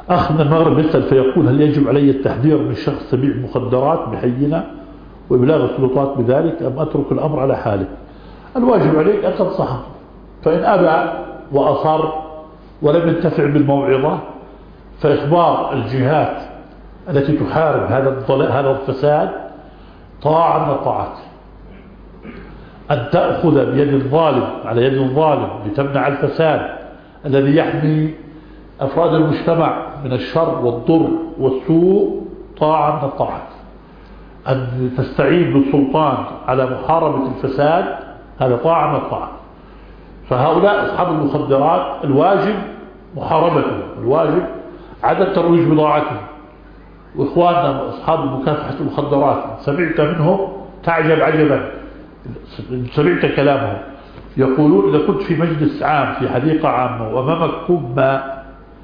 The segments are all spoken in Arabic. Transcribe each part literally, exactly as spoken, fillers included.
أخ من المغرب يسأل فيقول: هل يجب علي التحذير من شخص يبيع مخدرات بحينا وإبلاغ السلطات بذلك أم أترك الأمر على حاله؟ الواجب عليك أن تنصحه، فإن أبى وأصر ولم ينتفع بالموعظة فإخبار الجهات التي تحارب هذا هذا الفساد طاعة من الطاعات. أن تأخذ بيد الظالم على يد الظالم لتمنع الفساد الذي يحمي أفراد المجتمع من الشر والضر والسوء طاعة من الطاعات. أن تستعين بالسلطان على محاربة الفساد هذا طاعة من الطاعات. فهؤلاء أصحاب المخدرات الواجب محاربتهم، الواجب عدم ترويج بضاعتهم. وإخواننا أصحاب مكافحة المخدرات سمعت منهم تعجب عجبا، سمعت كلامهم يقولون: إذا كنت في مجلس عام في حديقة عامة وأمامك كوب ماء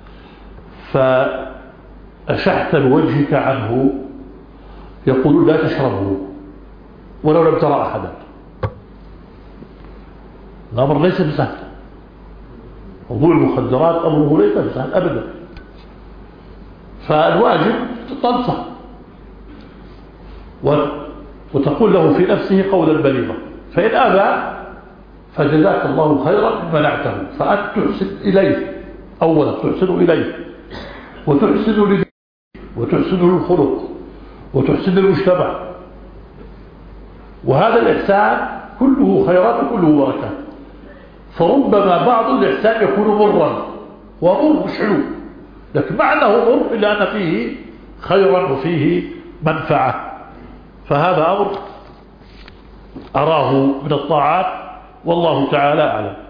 فأشحت بوجهك عنه، يقولون لا تشربه ولو لم ترى أحدا. الأمر ليس بسهل، موضوع المخدرات أمره ليس بسهل أبدا. فالواجب تنصح وتقول له في نفسه قولا بليغا، فإن أبى فجزاك الله خيرا إن منعته. فأنت تحسن إليه أولا، تحسن إليه وتحسن لديه وتحسن الخلق وتحسن المجتمع، وهذا الإحسان كله خيرات وكله بركات. فربما بعض الإحسان يكون مرا، ومر مش حلو، لكن مع أنه مر إلا أن فيه خيرا وفيه منفعة. فهذا أمر أراه من الطاعات، والله تعالى أعلم.